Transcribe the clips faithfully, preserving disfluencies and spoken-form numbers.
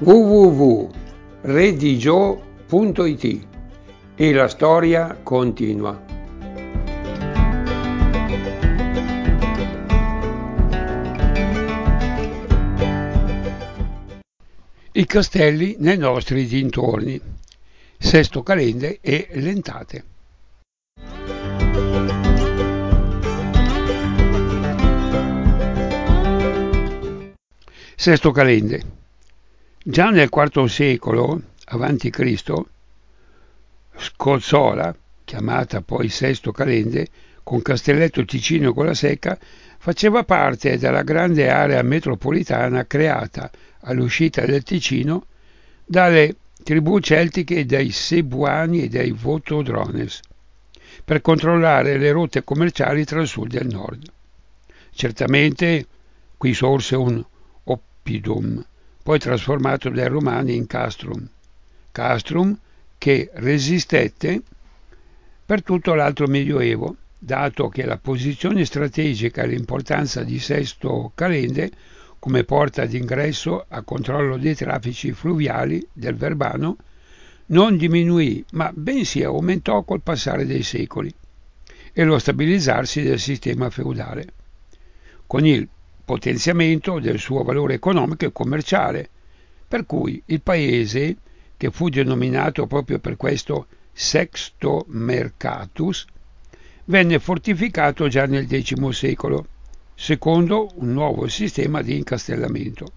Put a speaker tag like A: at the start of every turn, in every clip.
A: w w w punto redigio punto i t e la storia continua. I castelli nei nostri dintorni. Sesto Calende e Lentate. Sesto Calende. Già nel quarto secolo avanti Cristo, Scozzola, chiamata poi Sesto Calende, con Castelletto Ticino con la Secca, faceva parte della grande area metropolitana creata all'uscita del Ticino dalle tribù celtiche dei Cebuani e dei Votodrones per controllare le rotte commerciali tra il sud e il nord. Certamente qui sorse un oppidum, poi trasformato dai Romani in castrum, castrum che resistette per tutto l'altro Medioevo, dato che la posizione strategica e l'importanza di Sesto Calende come porta d'ingresso a controllo dei traffici fluviali del Verbano non diminuì, ma bensì aumentò col passare dei secoli e lo stabilizzarsi del sistema feudale, con il potenziamento del suo valore economico e commerciale, per cui il paese, che fu denominato proprio per questo Sexto Mercatus, venne fortificato già nel X secolo, secondo un nuovo sistema di incastellamento.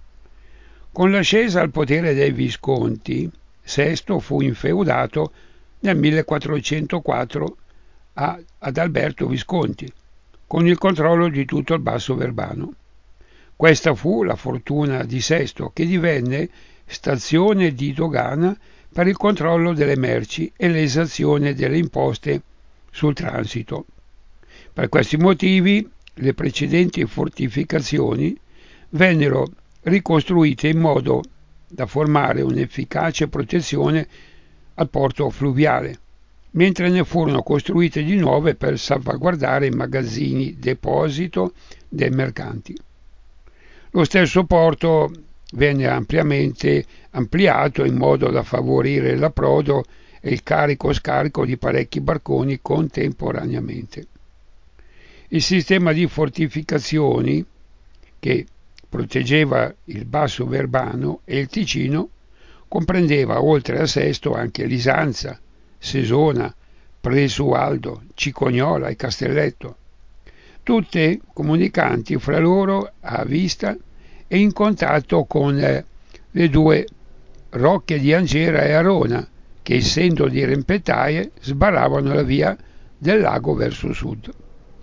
A: Con l'ascesa al potere dei Visconti, Sesto fu infeudato nel millequattrocentoquattro a, ad Alberto Visconti, con il controllo di tutto il basso Verbano. Questa fu la fortuna di Sesto, che divenne stazione di dogana per il controllo delle merci e l'esazione delle imposte sul transito. Per questi motivi le precedenti fortificazioni vennero ricostruite in modo da formare un'efficace protezione al porto fluviale, mentre ne furono costruite di nuove per salvaguardare i magazzini deposito dei mercanti. Lo stesso porto venne ampiamente ampliato in modo da favorire l'approdo e il carico-scarico di parecchi barconi contemporaneamente. Il sistema di fortificazioni che proteggeva il basso Verbano e il Ticino comprendeva oltre a Sesto anche Lisanza, Sesona, Presualdo, Cicognola e Castelletto, tutte comunicanti fra loro a vista e in contatto con le due rocche di Angera e Arona, che essendo dirimpettaie sbarravano la via del lago verso sud.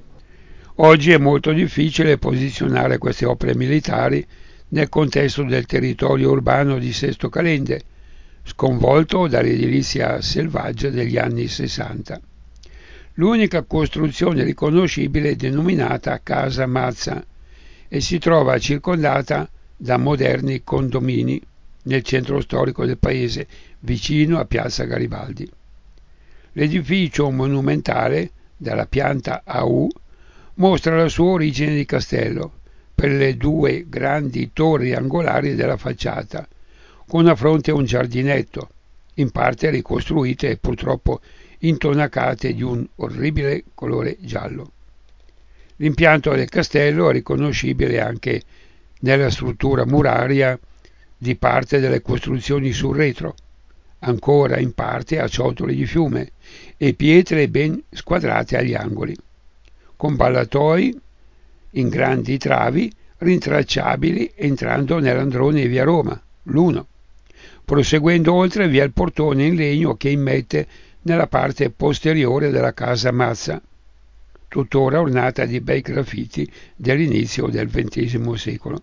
A: Oggi è molto difficile posizionare queste opere militari nel contesto del territorio urbano di Sesto Calende, sconvolto dall'edilizia selvaggia degli anni sessanta. L'unica costruzione riconoscibile è denominata Casa Mazza e si trova circondata da moderni condomini nel centro storico del paese, vicino a Piazza Garibaldi. L'edificio monumentale, dalla pianta a U, mostra la sua origine di castello per le due grandi torri angolari della facciata, con a fronte un giardinetto, in parte ricostruite e purtroppo intonacate di un orribile colore giallo. L'impianto del castello è riconoscibile anche nella struttura muraria di parte delle costruzioni sul retro, ancora in parte a ciotoli di fiume e pietre ben squadrate agli angoli, con ballatoi in grandi travi rintracciabili entrando nell'androne via Roma, l'uno, proseguendo oltre via il portone in legno che immette nella parte posteriore della casa Mazza, tuttora ornata di bei graffiti dell'inizio del ventesimo secolo.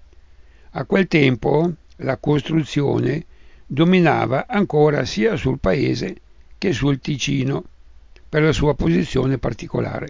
A: A quel tempo la costruzione dominava ancora sia sul paese che sul Ticino per la sua posizione particolare.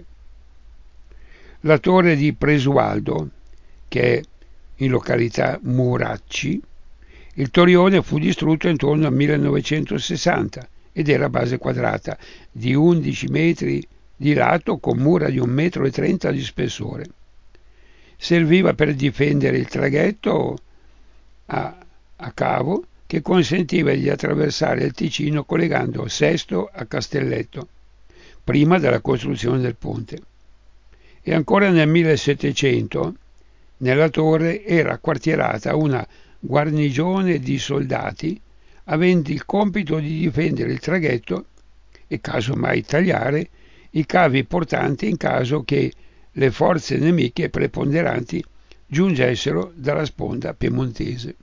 A: La torre di Presualdo, che è in località Muracci, il torrione fu distrutto intorno al millenovecentosessanta ed era a base quadrata di undici metri di lato con mura di un metro e trenta di spessore. Serviva per difendere il traghetto a a cavo che consentiva di attraversare il Ticino collegando Sesto a Castelletto, prima della costruzione del ponte. E ancora nel millesettecento nella torre era quartierata una guarnigione di soldati aventi il compito di difendere il traghetto e casomai tagliare i cavi portanti in caso che le forze nemiche preponderanti giungessero dalla sponda piemontese.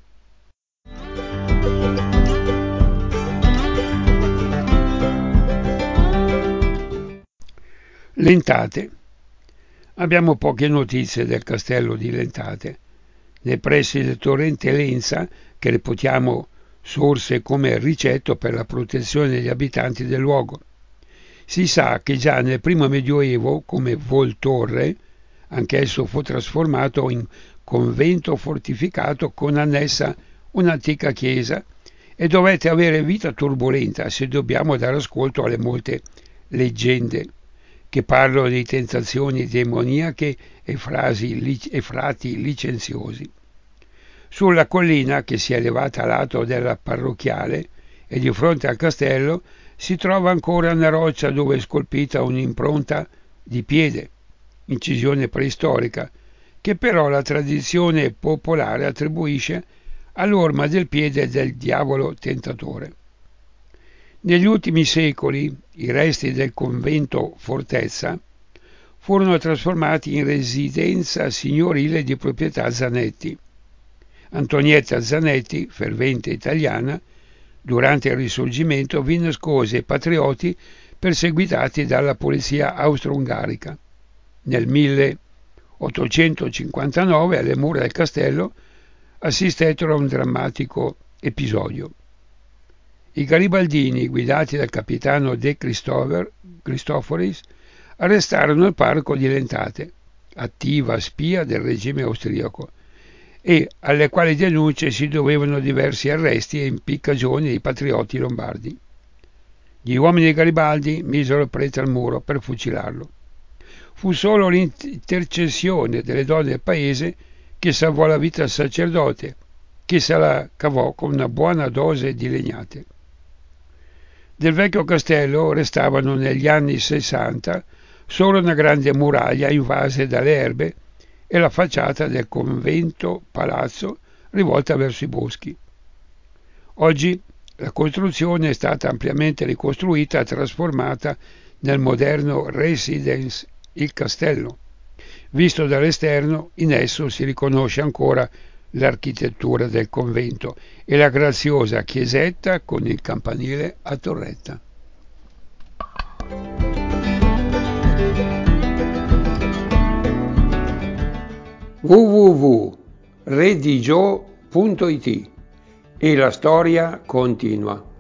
A: Lentate. Abbiamo poche notizie del castello di Lentate. Nei pressi del torrente Lenza, che reputiamo sorse come ricetto per la protezione degli abitanti del luogo. Si sa che già nel primo medioevo, come Voltorre, anch'esso fu trasformato in convento fortificato con annessa un'antica chiesa e dovette avere vita turbolenta se dobbiamo dare ascolto alle molte leggende che parlano di tentazioni demoniache e, frasi, e frati licenziosi. Sulla collina che si è elevata a lato della parrocchiale e di fronte al castello si trova ancora una roccia dove è scolpita un'impronta di piede, incisione preistorica, che però la tradizione popolare attribuisce all'orma del piede del diavolo tentatore. Negli ultimi secoli i resti del convento fortezza furono trasformati in residenza signorile di proprietà Zanetti. Antonietta Zanetti, fervente italiana, durante il Risorgimento vi nascose patrioti perseguitati dalla polizia austro-ungarica. Nel milleottocentocinquantanove alle mura del castello assistettero a un drammatico episodio. I garibaldini, guidati dal capitano De Cristoforis, arrestarono il parroco di Lentate, attiva spia del regime austriaco, e alle quali denunce si dovevano diversi arresti e impiccagioni di patrioti lombardi. Gli uomini di Garibaldi misero il prete al muro per fucilarlo. Fu solo l'intercessione delle donne del paese che salvò la vita al sacerdote, che se la cavò con una buona dose di legnate. Del vecchio castello restavano negli anni sessanta solo una grande muraglia invasa dalle erbe e la facciata del convento palazzo rivolta verso i boschi. Oggi la costruzione è stata ampiamente ricostruita e trasformata nel moderno residence Il Castello. Visto dall'esterno, in esso si riconosce ancora l'architettura del convento e la graziosa chiesetta con il campanile a torretta. w w w punto redigio punto it E la storia continua.